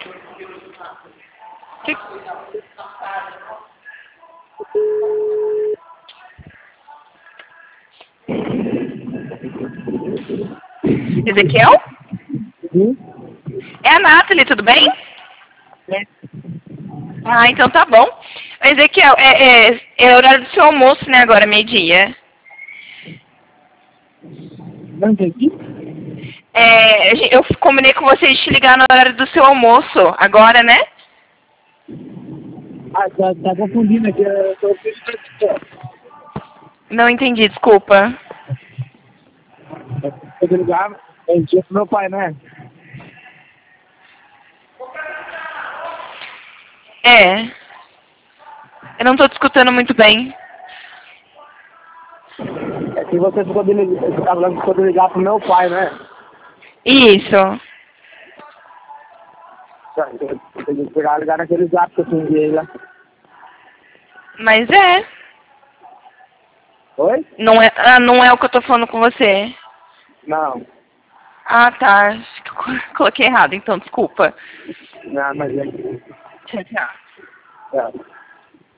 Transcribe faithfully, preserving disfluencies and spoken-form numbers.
Que... Ezequiel? Sim? É a Nathalie, tudo bem? É. Ah, então tá bom. Ezequiel, é, é, é horário do seu almoço, né, agora, meio-dia. Não entendi? É, a gen- eu combinei com você de te ligar no horário do seu almoço, agora, né? Ah, tá, tá confundindo aqui. Eu tô Não entendi, desculpa. eu ligar, é dia pro meu pai, né? É. Eu não tô te escutando muito bem. É que você ficou de ligar, você tá falando que ficou de ligar pro meu pai, né? Isso. Tá, então, eu tenho que pegar ligar naquele zap que eu te enviei lá. Mas é. Oi? Não é, ah, não é o que eu tô falando com você. Não. Ah, tá. Acho que eu co- coloquei errado, então, desculpa. Não, mas é. Tchau, tchau. É.